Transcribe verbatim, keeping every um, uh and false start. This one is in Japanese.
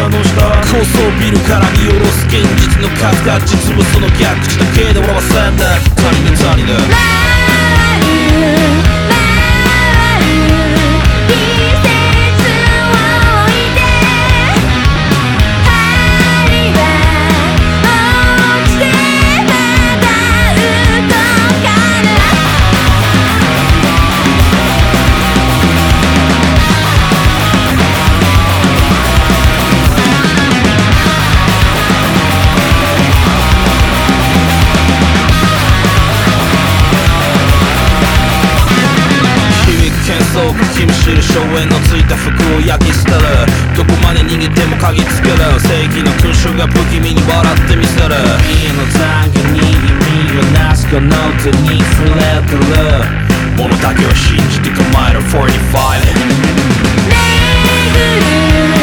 車の下高層ビルから見下ろす現実の数が実はその逆地だけで俺はさんだ谷の谷だむしる硝煙のついた服を焼き捨てるどこまで逃げても嗅ぎつける正義の勲章が不気味に笑ってみせる家の残業に意味をなすこの手に触れてるものだけを信じて構えるよんじゅうご巡る